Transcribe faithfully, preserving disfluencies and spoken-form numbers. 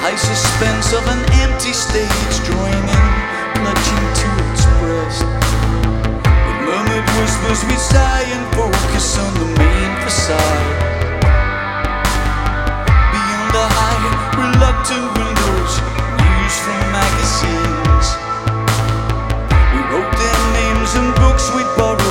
high suspense of an empty stage, drawing in, clutching to its breast. With murmured whispers we sigh and focus on the main facade. Beyond the high, reluctant windows, news from magazines. We wrote their names in books we'd borrowed.